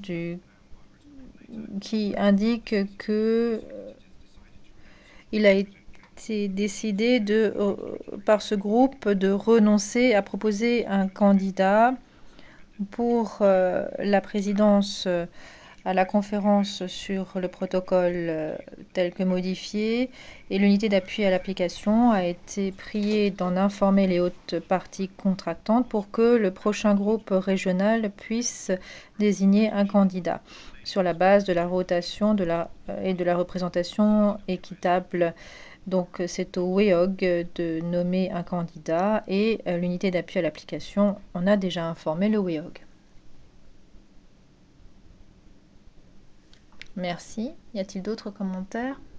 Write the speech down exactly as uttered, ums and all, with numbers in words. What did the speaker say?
du, qui indique que euh, il a été décidé de, euh, par ce groupe de renoncer à proposer un candidat pour euh, la présidence euh, à la conférence sur le protocole euh, tel que modifié, et l'unité d'appui à l'application a été priée d'en informer les hautes parties contractantes pour que le prochain groupe régional puisse désigner un candidat sur la base de la rotation de la, et de la représentation équitable. Donc c'est au W E O G de nommer un candidat, et euh, l'unité d'appui à l'application en a déjà informé le W E O G. Merci. Y a-t-il d'autres commentaires?